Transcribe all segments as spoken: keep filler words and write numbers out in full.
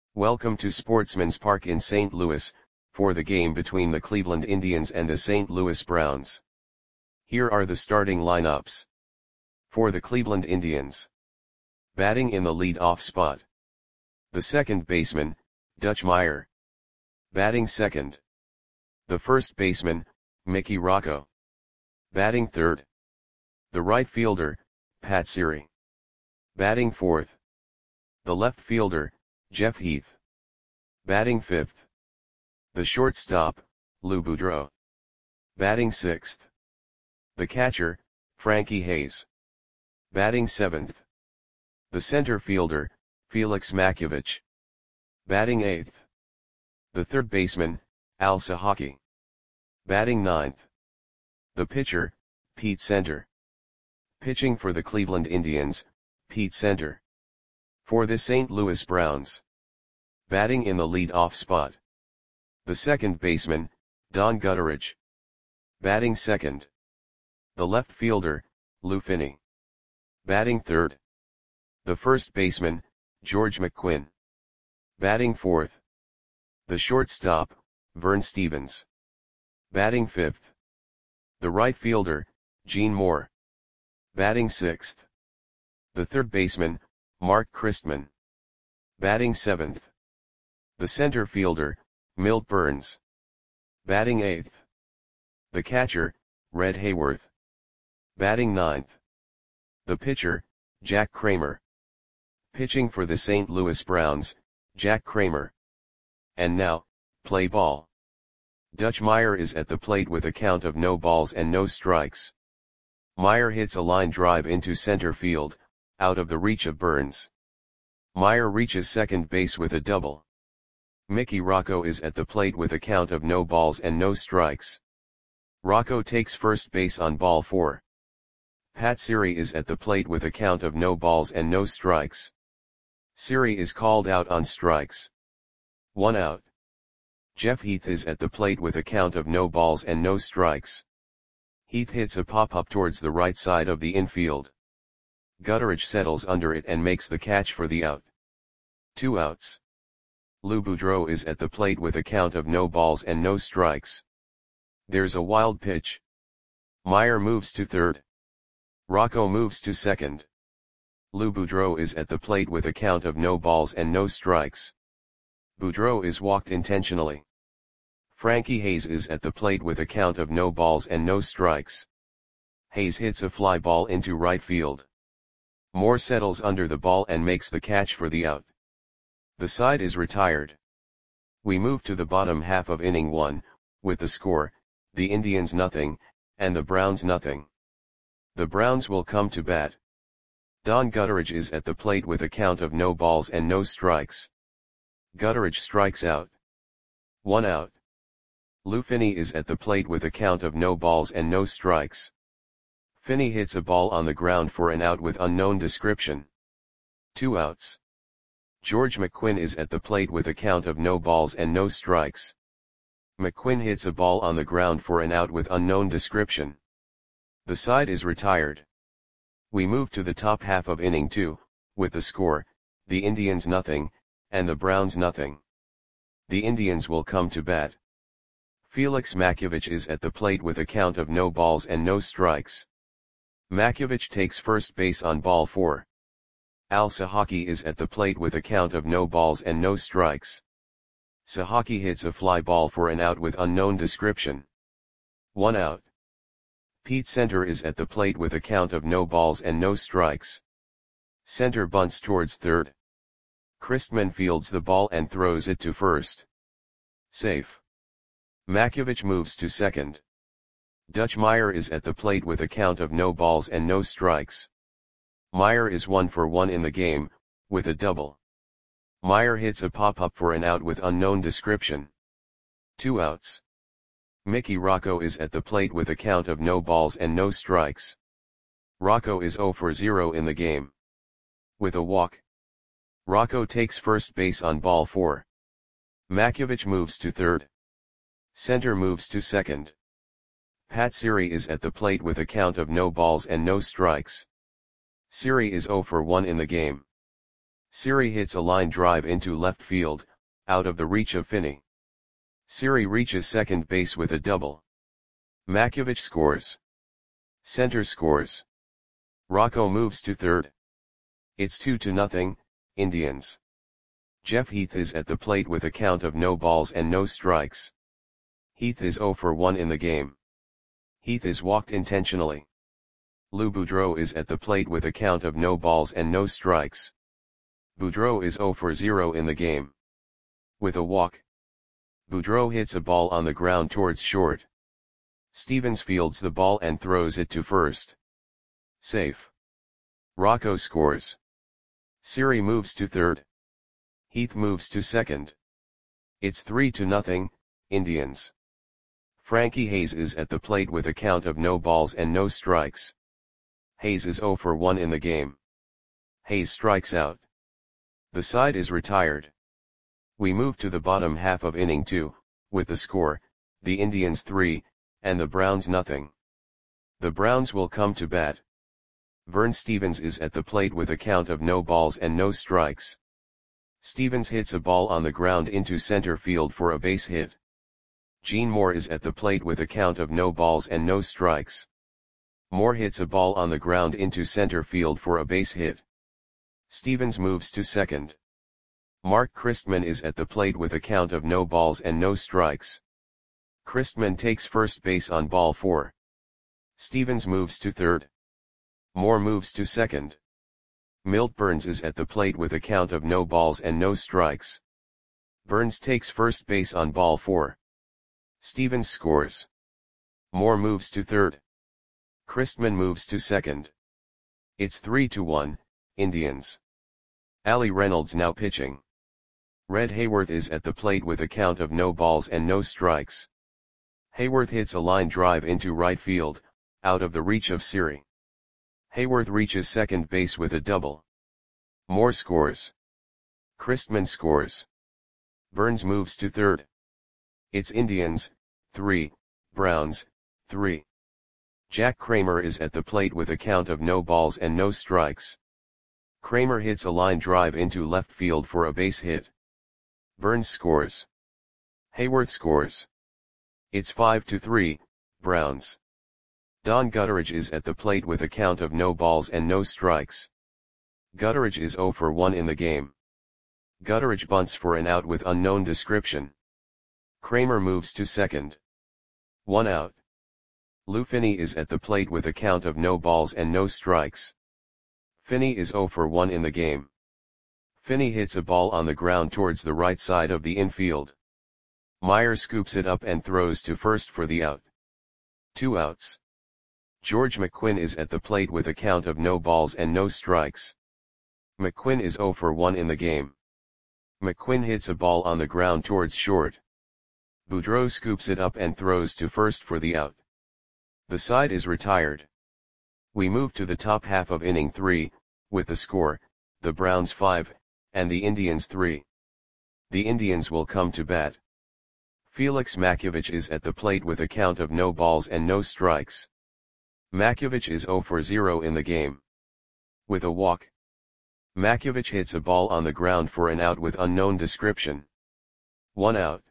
Welcome to Sportsman's Park in Saint Louis, for the game between the Cleveland Indians and the Saint Louis Browns. Here are the starting lineups. For the Cleveland Indians. Batting in the lead-off spot. The second baseman, Dutch Meyer. Batting second. The first baseman, Mickey Rocco. Batting third. The right fielder, Pat Siri. Batting fourth. The left fielder, Jeff Heath. Batting fifth. The shortstop, Lou Boudreau. Batting sixth. The catcher, Frankie Hayes. Batting seventh. The center fielder, Felix Makiewicz. Batting eighth. The third baseman, Al Sahaki. Batting ninth. The pitcher, Pete Center. Pitching for the Cleveland Indians, Pete Center. For the Saint Louis Browns. Batting in the lead-off spot. The second baseman, Don Gutteridge. Batting second. The left fielder, Lou Finney. Batting third. The first baseman, George McQuinn. Batting fourth. The shortstop, Vern Stevens. Batting fifth. The right fielder, Gene Moore. Batting sixth. The third baseman, Mark Christman. Batting seventh. The center fielder, Milt Burns. Batting eighth. The catcher, Red Hayworth. Batting ninth. The pitcher, Jack Kramer. Pitching for the Saint Louis Browns, Jack Kramer. And now, play ball. Dutch Meyer is at the plate with a count of no balls and no strikes. Meyer hits a line drive into center field, out of the reach of Burns. Meyer reaches second base with a double. Mickey Rocco is at the plate with a count of no balls and no strikes. Rocco takes first base on ball four. Pat Siri is at the plate with a count of no balls and no strikes. Siri is called out on strikes. One out. Jeff Heath is at the plate with a count of no balls and no strikes. Heath hits a pop-up towards the right side of the infield. Gutteridge settles under it and makes the catch for the out. Two outs. Lou Boudreau is at the plate with a count of no balls and no strikes. There's a wild pitch. Meyer moves to third. Rocco moves to second. Lou Boudreau is at the plate with a count of no balls and no strikes. Boudreau is walked intentionally. Frankie Hayes is at the plate with a count of no balls and no strikes. Hayes hits a fly ball into right field. Moore settles under the ball and makes the catch for the out. The side is retired. We move to the bottom half of inning one, with the score, the Indians nothing, and the Browns nothing. The Browns will come to bat. Don Gutteridge is at the plate with a count of no balls and no strikes. Gutteridge strikes out. One out. Lou Finney is at the plate with a count of no balls and no strikes. Finney hits a ball on the ground for an out with unknown description. Two outs. George McQuinn is at the plate with a count of no balls and no strikes. McQuinn hits a ball on the ground for an out with unknown description. The side is retired. We move to the top half of inning two, with the score, the Indians nothing, and the Browns nothing. The Indians will come to bat. Felix Makiewicz is at the plate with a count of no balls and no strikes. Makiewicz takes first base on ball four. Al Sahaki is at the plate with a count of no balls and no strikes. Sahaki hits a fly ball for an out with unknown description. One out. Pete Center is at the plate with a count of no balls and no strikes. Center bunts towards third. Christman fields the ball and throws it to first. Safe. Makiewicz moves to second. Dutch Meyer is at the plate with a count of no balls and no strikes. Meyer is one for one in the game, with a double. Meyer hits a pop-up for an out with unknown description. Two outs. Mickey Rocco is at the plate with a count of no balls and no strikes. Rocco is zero for zero in the game. With a walk. Rocco takes first base on ball four. Makiewicz moves to third. Center moves to second. Pat Siri is at the plate with a count of no balls and no strikes. Siri is zero for one in the game. Siri hits a line drive into left field, out of the reach of Finney. Siri reaches second base with a double. Makiewicz scores. Center scores. Rocco moves to third. It's two to nothing, Indians. Jeff Heath is at the plate with a count of no balls and no strikes. Heath is zero for one in the game. Heath is walked intentionally. Lou Boudreau is at the plate with a count of no balls and no strikes. Boudreau is zero for zero in the game. With a walk. Boudreau hits a ball on the ground towards short. Stevens fields the ball and throws it to first. Safe. Rocco scores. Siri moves to third. Heath moves to second. It's three to nothing, Indians. Frankie Hayes is at the plate with a count of no balls and no strikes. Hayes is zero for one in the game. Hayes strikes out. The side is retired. We move to the bottom half of inning two, with the score, the Indians three, and the Browns nothing. The Browns will come to bat. Vern Stevens is at the plate with a count of no balls and no strikes. Stevens hits a ball on the ground into center field for a base hit. Gene Moore is at the plate with a count of no balls and no strikes. Moore hits a ball on the ground into center field for a base hit. Stevens moves to second. Mark Christman is at the plate with a count of no balls and no strikes. Christman takes first base on ball four. Stevens moves to third. Moore moves to second. Milt Burns is at the plate with a count of no balls and no strikes. Burns takes first base on ball four. Stevens scores. Moore moves to third. Christman moves to second. It's three to one, Indians. Ali Reynolds now pitching. Red Hayworth is at the plate with a count of no balls and no strikes. Hayworth hits a line drive into right field, out of the reach of Siri. Hayworth reaches second base with a double. Moore scores. Christman scores. Burns moves to third. It's Indians, three, Browns, three. Jack Kramer is at the plate with a count of no balls and no strikes. Kramer hits a line drive into left field for a base hit. Burns scores. Hayworth scores. It's five to three, Browns. Don Gutteridge is at the plate with a count of no balls and no strikes. Gutteridge is zero for one in the game. Gutteridge bunts for an out with unknown description. Kramer moves to second. One out. Lou Finney is at the plate with a count of no balls and no strikes. Finney is zero for one in the game. Finney hits a ball on the ground towards the right side of the infield. Meyer scoops it up and throws to first for the out. Two outs. George McQuinn is at the plate with a count of no balls and no strikes. McQuinn is zero for one in the game. McQuinn hits a ball on the ground towards short. Boudreau scoops it up and throws to first for the out. The side is retired. We move to the top half of inning three, with the score, the Browns five, and the Indians three. The Indians will come to bat. Felix Makiewicz is at the plate with a count of no balls and no strikes. Makiewicz is zero for zero in the game. With a walk. Makiewicz hits a ball on the ground for an out with unknown description. One out.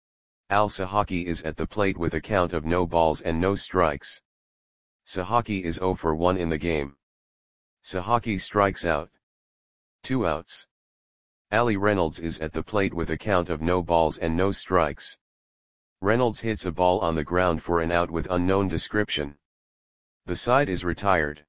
Al Sahaki is at the plate with a count of no balls and no strikes. Sahaki is zero for one in the game. Sahaki strikes out. Two outs. Ali Reynolds is at the plate with a count of no balls and no strikes. Reynolds hits a ball on the ground for an out with unknown description. The side is retired.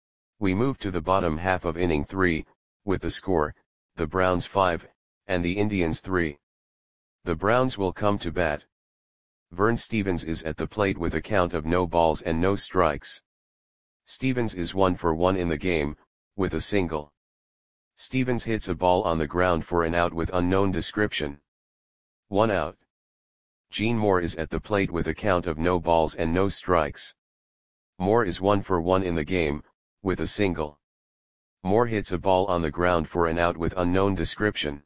We move to the bottom half of inning three, with the score, the Browns five, and the Indians three. The Browns will come to bat. Vern Stevens is at the plate with a count of no balls and no strikes. Stevens is one for one in the game, with a single. Stevens hits a ball on the ground for an out with unknown description. One out. Gene Moore is at the plate with a count of no balls and no strikes. Moore is one for one in the game, with a single. Moore hits a ball on the ground for an out with unknown description.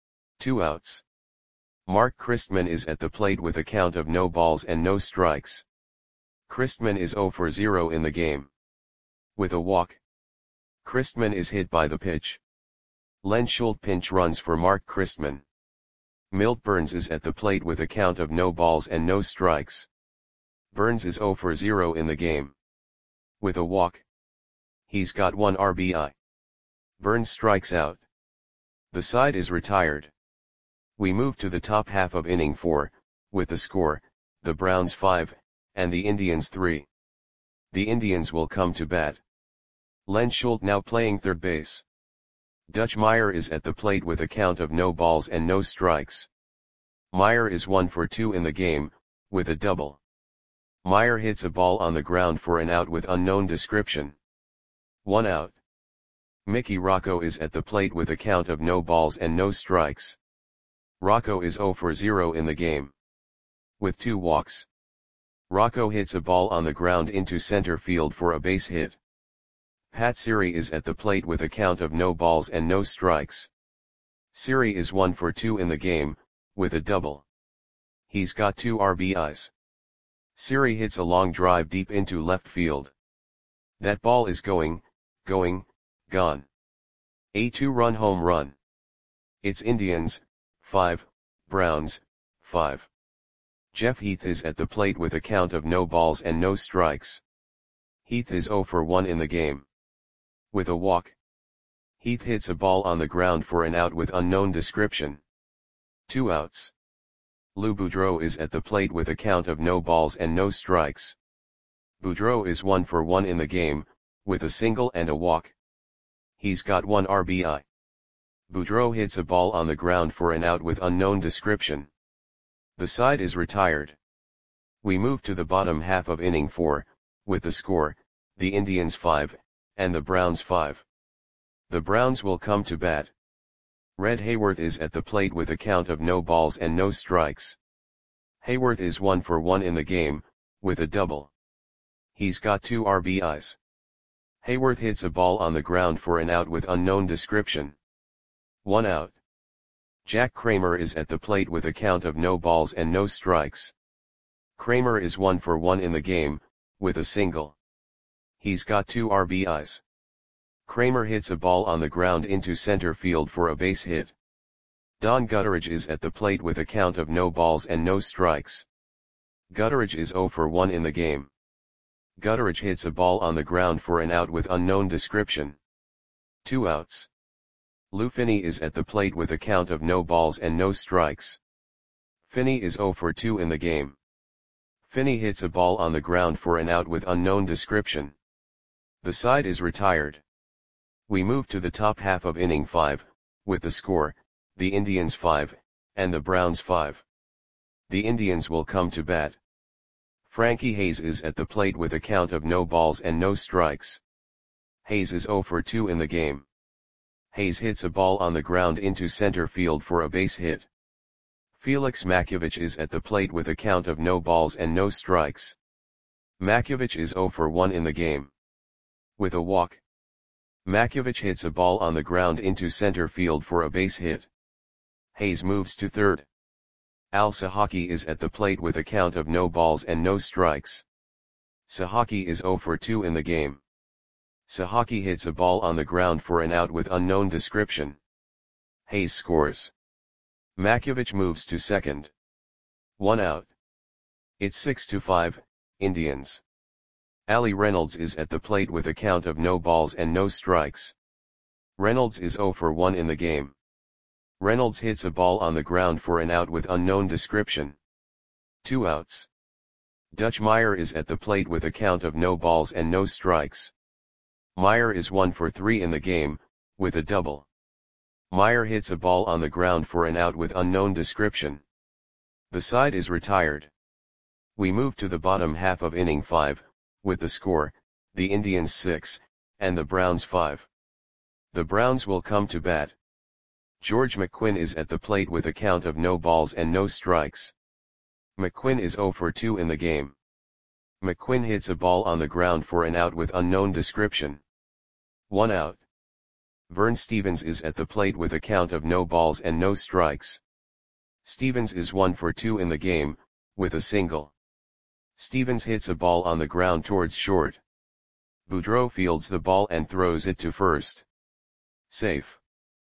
Two outs. Mark Christman is at the plate with a count of no balls and no strikes. Christman is zero for zero in the game. With a walk. Christman is hit by the pitch. Len Schultz pinch runs for Mark Christman. Milt Burns is at the plate with a count of no balls and no strikes. Burns is zero for zero in the game. With a walk. He's got one R B I. Burns strikes out. The side is retired. We move to the top half of inning four, with the score, the Browns five, and the Indians three. The Indians will come to bat. Len Schultz now playing third base. Dutch Meyer is at the plate with a count of no balls and no strikes. Meyer is one for two in the game, with a double. Meyer hits a ball on the ground for an out with unknown description. One out. Mickey Rocco is at the plate with a count of no balls and no strikes. Rocco is zero for zero in the game. With two walks. Rocco hits a ball on the ground into center field for a base hit. Pat Siri is at the plate with a count of no balls and no strikes. Siri is one for two in the game, with a double. He's got two R B Is. Siri hits a long drive deep into left field. That ball is going, going, gone. A two-run home run. It's Indians, five, Browns, five. Jeff Heath is at the plate with a count of no balls and no strikes. Heath is zero for one in the game. With a walk. Heath hits a ball on the ground for an out with unknown description. Two outs. Lou Boudreau is at the plate with a count of no balls and no strikes. Boudreau is one for one in the game, with a single and a walk. He's got one R B I. Boudreau hits a ball on the ground for an out with unknown description. The side is retired. We move to the bottom half of inning four, with the score, the Indians five, and the Browns five. The Browns will come to bat. Red Hayworth is at the plate with a count of no balls and no strikes. Hayworth is one for one in the game, with a double. He's got two R B Is. Hayworth hits a ball on the ground for an out with unknown description. One out. Jack Kramer is at the plate with a count of no balls and no strikes. Kramer is one for one in the game, with a single. He's got two R B Is. Kramer hits a ball on the ground into center field for a base hit. Don Gutteridge is at the plate with a count of no balls and no strikes. Gutteridge is zero for one in the game. Gutteridge hits a ball on the ground for an out with unknown description. Two outs. Lou Finney is at the plate with a count of no balls and no strikes. Finney is zero for two in the game. Finney hits a ball on the ground for an out with unknown description. The side is retired. We move to the top half of inning five, with the score, the Indians five, and the Browns five. The Indians will come to bat. Frankie Hayes is at the plate with a count of no balls and no strikes. Hayes is zero for two in the game. Hayes hits a ball on the ground into center field for a base hit. Felix Makiewicz is at the plate with a count of no balls and no strikes. Makiewicz is zero for one in the game. With a walk. Makiewicz hits a ball on the ground into center field for a base hit. Hayes moves to third. Al Sahaki is at the plate with a count of no balls and no strikes. Sahaki is zero for two in the game. Sahaki hits a ball on the ground for an out with unknown description. Hayes scores. Makiewicz moves to second. One out. It's six to five, Indians. Ali Reynolds is at the plate with a count of no balls and no strikes. Reynolds is zero for one in the game. Reynolds hits a ball on the ground for an out with unknown description. Two outs. Dutch Meyer is at the plate with a count of no balls and no strikes. Meyer is one for three in the game, with a double. Meyer hits a ball on the ground for an out with unknown description. The side is retired. We move to the bottom half of inning five, with the score, the Indians six, and the Browns five. The Browns will come to bat. George McQuinn is at the plate with a count of no balls and no strikes. McQuinn is zero for two in the game. McQuinn hits a ball on the ground for an out with unknown description. One out. Vern Stevens is at the plate with a count of no balls and no strikes. Stevens is one for two in the game, with a single. Stevens hits a ball on the ground towards short. Boudreau fields the ball and throws it to first. Safe.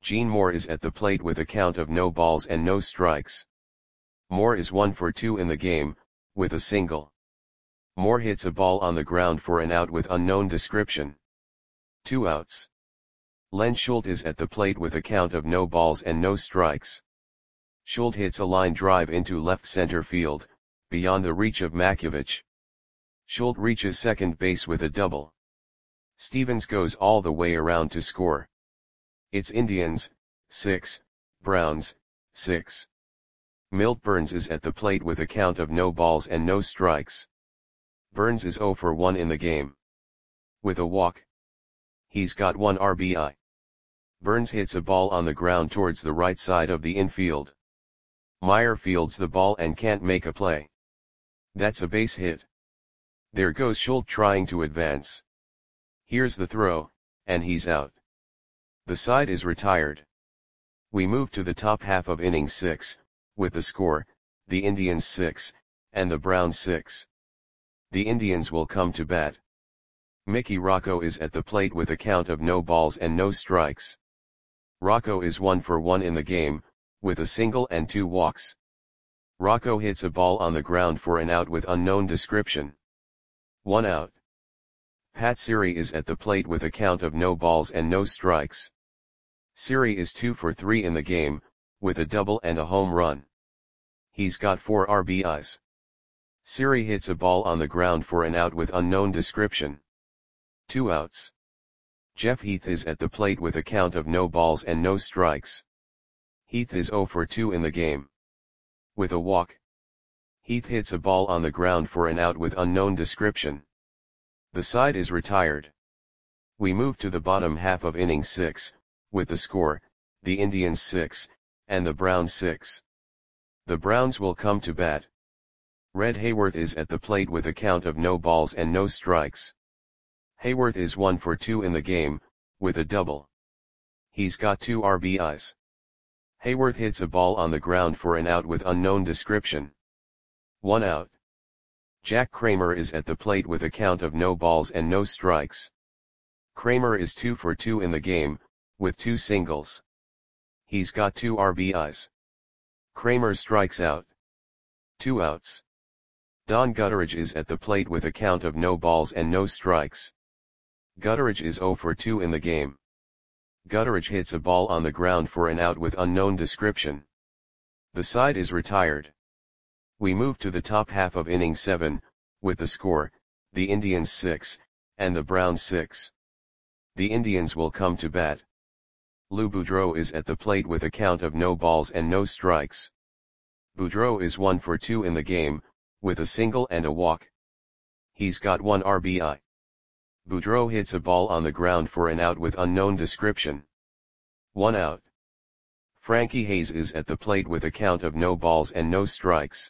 Gene Moore is at the plate with a count of no balls and no strikes. Moore is one for two in the game, with a single. Moore hits a ball on the ground for an out with unknown description. Two outs. Len Schultz is at the plate with a count of no balls and no strikes. Schultz hits a line drive into left center field, beyond the reach of Makiewicz. Schultz reaches second base with a double. Stevens goes all the way around to score. It's Indians, six, Browns, six. Milt Burns is at the plate with a count of no balls and no strikes. Burns is oh for one in the game. With a walk. He's got one R B I. Burns hits a ball on the ground towards the right side of the infield. Meyer fields the ball and can't make a play. That's a base hit. There goes Schultz trying to advance. Here's the throw, and he's out. The side is retired. We move to the top half of inning six, with the score, the Indians six, and the Browns six. The Indians will come to bat. Mickey Rocco is at the plate with a count of no balls and no strikes. Rocco is one for one in the game, with a single and two walks. Rocco hits a ball on the ground for an out with unknown description. One out. Pat Siri is at the plate with a count of no balls and no strikes. Siri is two for three in the game, with a double and a home run. He's got four R B Is. Siri hits a ball on the ground for an out with unknown description. Two outs. Jeff Heath is at the plate with a count of no balls and no strikes. Heath is oh for two in the game. With a walk. Heath hits a ball on the ground for an out with unknown description. The side is retired. We move to the bottom half of inning six, with the score, the Indians six, and the Browns six. The Browns will come to bat. Red Hayworth is at the plate with a count of no balls and no strikes. Hayworth is one for two in the game, with a double. He's got two R B Is. Hayworth hits a ball on the ground for an out with unknown description. One out. Jack Kramer is at the plate with a count of no balls and no strikes. Kramer is two for two in the game, with two singles. He's got two R B Is. Kramer strikes out. Two outs. Don Gutteridge is at the plate with a count of no balls and no strikes. Gutteridge is oh for two in the game. Gutteridge hits a ball on the ground for an out with unknown description. The side is retired. We move to the top half of inning seven, with the score, the Indians six, and the Browns six. The Indians will come to bat. Lou Boudreau is at the plate with a count of no balls and no strikes. Boudreau is one for two in the game, with a single and a walk. He's got one R B I. Boudreau hits a ball on the ground for an out with unknown description. One out. Frankie Hayes is at the plate with a count of no balls and no strikes.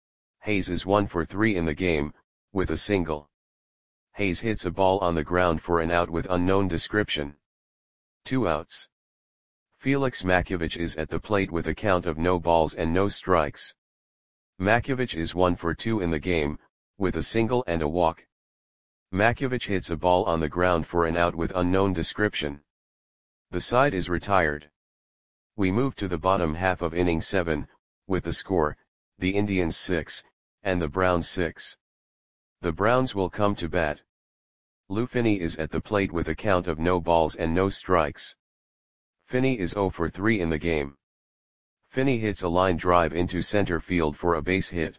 Hayes is one for three in the game, with a single. Hayes hits a ball on the ground for an out with unknown description. Two outs. Felix Makiewicz is at the plate with a count of no balls and no strikes. Makiewicz is one for two in the game, with a single and a walk. Makiewicz hits a ball on the ground for an out with unknown description. The side is retired. We move to the bottom half of inning seven, with the score, the Indians six, and the Browns six. The Browns will come to bat. Lou Finney is at the plate with a count of no balls and no strikes. Finney is oh for three in the game. Finney hits a line drive into center field for a base hit.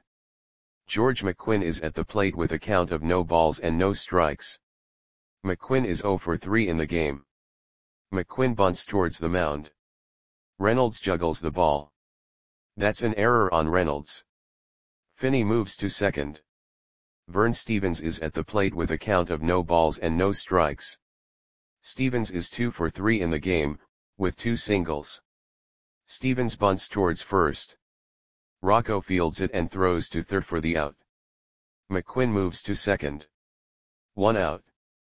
George McQuinn is at the plate with a count of no balls and no strikes. McQuinn is oh for three in the game. McQuinn bunts towards the mound. Reynolds juggles the ball. That's an error on Reynolds. Finney moves to second. Vern Stevens is at the plate with a count of no balls and no strikes. Stevens is two for three in the game, with two singles. Stevens bunts towards first. Rocco fields it and throws to third for the out. McQuinn moves to second. One out.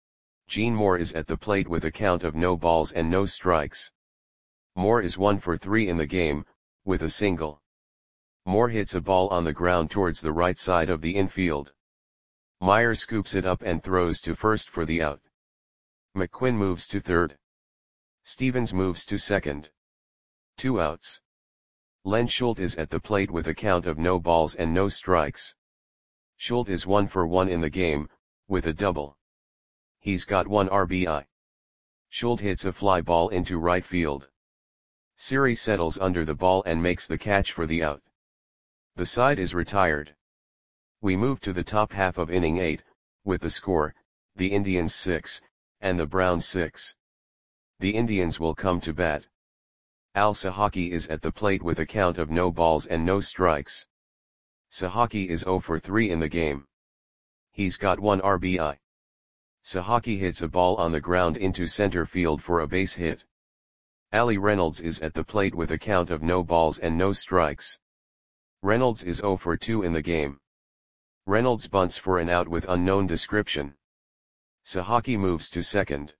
Gene Moore is at the plate with a count of no balls and no strikes. Moore is one for three in the game, with a single. Moore hits a ball on the ground towards the right side of the infield. Meyer scoops it up and throws to first for the out. McQuinn moves to third. Stevens moves to second. Two outs. Len Schult is at the plate with a count of no balls and no strikes. Schult is one for one in the game, with a double. He's got one R B I. Schult hits a fly ball into right field. Siri settles under the ball and makes the catch for the out. The side is retired. We move to the top half of inning eight, with the score, the Indians six, and the Browns six. The Indians will come to bat. Al Sahaki is at the plate with a count of no balls and no strikes. Sahaki is zero for three in the game. He's got one R B I. Sahaki hits a ball on the ground into center field for a base hit. Ali Reynolds is at the plate with a count of no balls and no strikes. Reynolds is zero for two in the game. Reynolds bunts for an out with unknown description. Sahaki moves to second.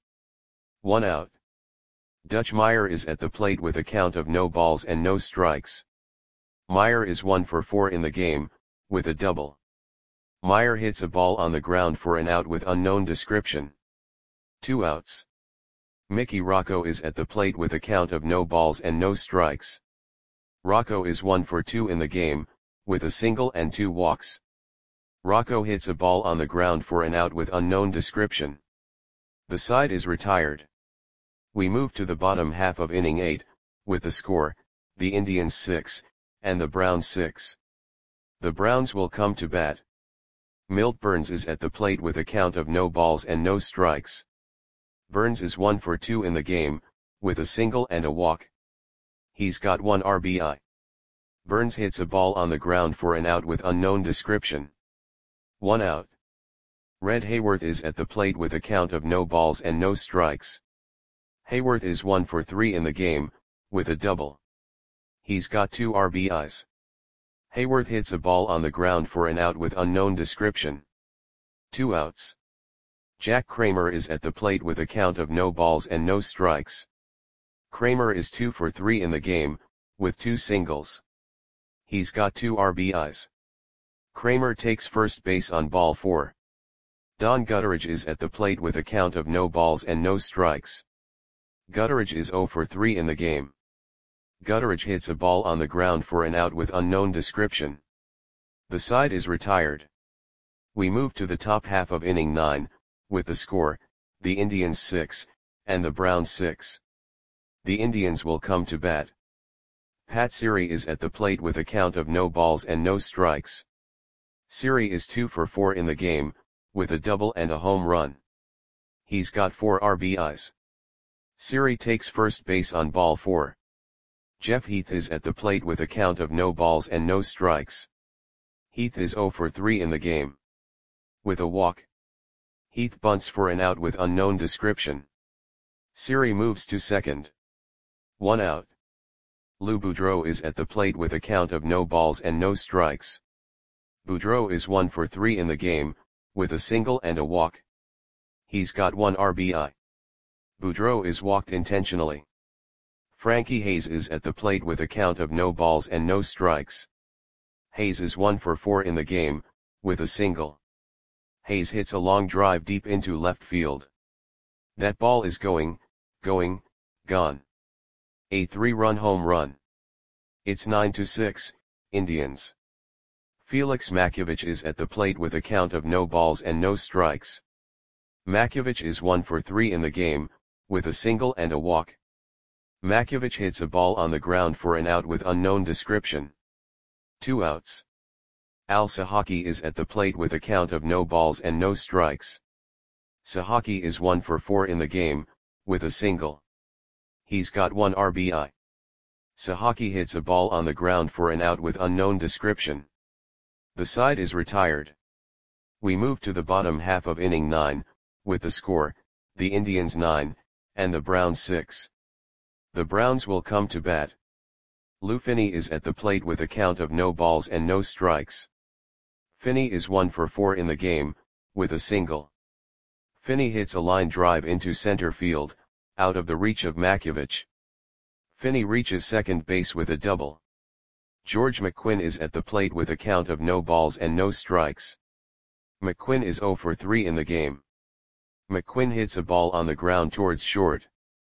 One out. Dutch Meyer is at the plate with a count of no balls and no strikes. Meyer is one for four in the game, with a double. Meyer hits a ball on the ground for an out with unknown description. Two outs. Mickey Rocco is at the plate with a count of no balls and no strikes. Rocco is one for two in the game, with a single and two walks. Rocco hits a ball on the ground for an out with unknown description. The side is retired. We move to the bottom half of inning eight, with the score, the Indians six, and the Browns six. The Browns will come to bat. Milt Burns is at the plate with a count of no balls and no strikes. Burns is one for two in the game, with a single and a walk. He's got one R B I. Burns hits a ball on the ground for an out with unknown description. One out. Red Hayworth is at the plate with a count of no balls and no strikes. Hayworth is one for three in the game, with a double. He's got two R B Is. Hayworth hits a ball on the ground for an out with unknown description. Two outs. Jack Kramer is at the plate with a count of no balls and no strikes. Kramer is two for three in the game, with two singles. He's got two R B Is. Kramer takes first base on ball four. Don Gutteridge is at the plate with a count of no balls and no strikes. Gutteridge is zero for three in the game. Gutteridge hits a ball on the ground for an out with unknown description. The side is retired. We move to the top half of inning nine, with the score, the Indians six, and the Browns six. The Indians will come to bat. Pat Siri is at the plate with a count of no balls and no strikes. Siri is two for four in the game, with a double and a home run. He's got four R B Is. Siri takes first base on ball four. Jeff Heath is at the plate with a count of no balls and no strikes. Heath is zero for three in the game. With a walk. Heath bunts for an out with unknown description. Siri moves to second. One out. Lou Boudreau is at the plate with a count of no balls and no strikes. Boudreau is one for three in the game, with a single and a walk. He's got one R B I. Boudreau is walked intentionally. Frankie Hayes is at the plate with a count of no balls and no strikes. Hayes is one for four in the game, with a single. Hayes hits a long drive deep into left field. That ball is going, going, gone. A three-run home run. It's nine to six, Indians. Felix Makiewicz is at the plate with a count of no balls and no strikes. Makiewicz is one for three in the game, with a single and a walk. Makiewicz hits a ball on the ground for an out with unknown description. Two outs. Al Sahaki is at the plate with a count of no balls and no strikes. Sahaki is one for four in the game, with a single. He's got one R B I. Sahaki hits a ball on the ground for an out with unknown description. The side is retired. We move to the bottom half of inning nine, with the score, the Indians nine, and the Browns six. The Browns will come to bat. Lou Finney is at the plate with a count of no balls and no strikes. Finney is one for four in the game, with a single. Finney hits a line drive into center field, out of the reach of Makiewicz. Finney reaches second base with a double. George McQuinn is at the plate with a count of no balls and no strikes. McQuinn is zero for three in the game. McQuinn hits a ball on the ground towards short.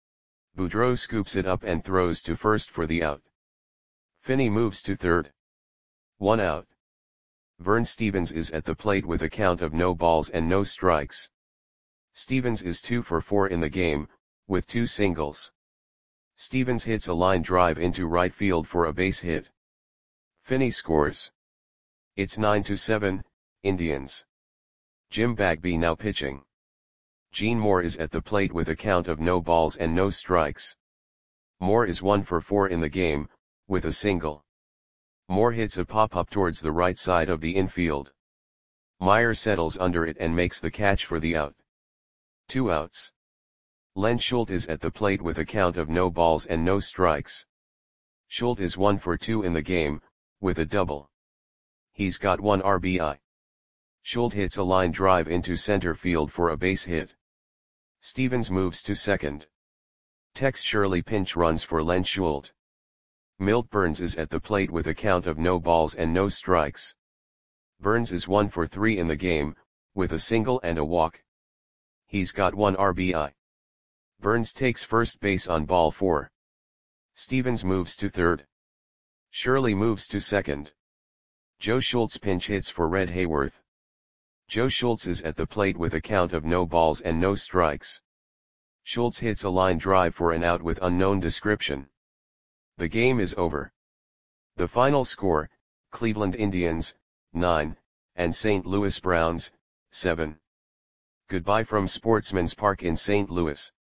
Boudreau scoops it up and throws to first for the out. Finney moves to third. One out. Vern Stevens is at the plate with a count of no balls and no strikes. Stevens is two for four in the game, with two singles. Stevens hits a line drive into right field for a base hit. Finney scores. It's nine to seven, Indians. Jim Bagby now pitching. Gene Moore is at the plate with a count of no balls and no strikes. Moore is one for four in the game, with a single. Moore hits a pop-up towards the right side of the infield. Meyer settles under it and makes the catch for the out. Two outs. Len Schult is at the plate with a count of no balls and no strikes. Schult is one for two in the game, with a double. He's got one R B I. Schult hits a line drive into center field for a base hit. Stevens moves to second. Tex Shirley pinch runs for Len Schult. Milt Burns is at the plate with a count of no balls and no strikes. Burns is one for three in the game, with a single and a walk. He's got one R B I. Burns takes first base on ball four. Stevens moves to third. Shirley moves to second. Joe Schultz pinch hits for Red Hayworth. Joe Schultz is at the plate with a count of no balls and no strikes. Schultz hits a line drive for an out with unknown description. The game is over. The final score, Cleveland Indians, nine, and Saint Louis Browns, seven. Goodbye from Sportsman's Park in Saint Louis.